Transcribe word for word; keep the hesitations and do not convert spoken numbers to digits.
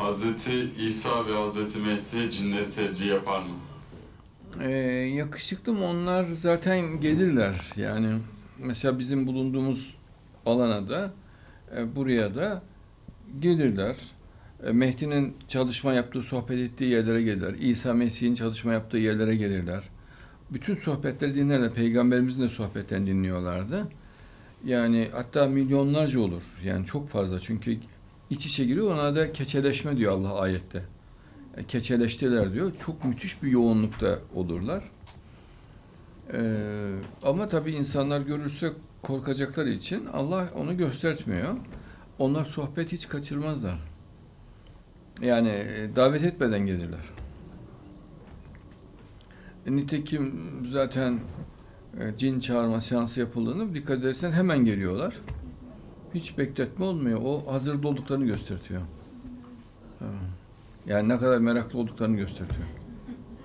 Hazreti İsa ve Hazreti Mehdi cinleri tebliğ yapar mı? Ee, yakışıklı mı? Onlar zaten gelirler. Yani mesela bizim bulunduğumuz alana da e, buraya da gelirler. E, Mehdi'nin çalışma yaptığı, sohbet ettiği yerlere gelirler. İsa Mesih'in çalışma yaptığı yerlere gelirler. Bütün sohbetleri dinlerler. Peygamberimizin de sohbetlerini dinliyorlardı. Yani hatta milyonlarca olur. Yani çok fazla. Çünkü iç içe giriyor. Ona da keçeleşme diyor Allah ayette. E, keçeleştiler diyor. Çok müthiş bir yoğunlukta olurlar. Ee, ama tabii insanlar görürse korkacakları için Allah onu göstertmiyor. Onlar sohbet hiç kaçırmazlar. Yani e, davet etmeden gelirler. E, nitekim zaten e, cin çağırma seansı yapıldığında dikkat edersen hemen geliyorlar. Hiç bekletme olmuyor. O hazırda olduklarını göstertiyor. Yani ne kadar meraklı olduklarını gösteriyor.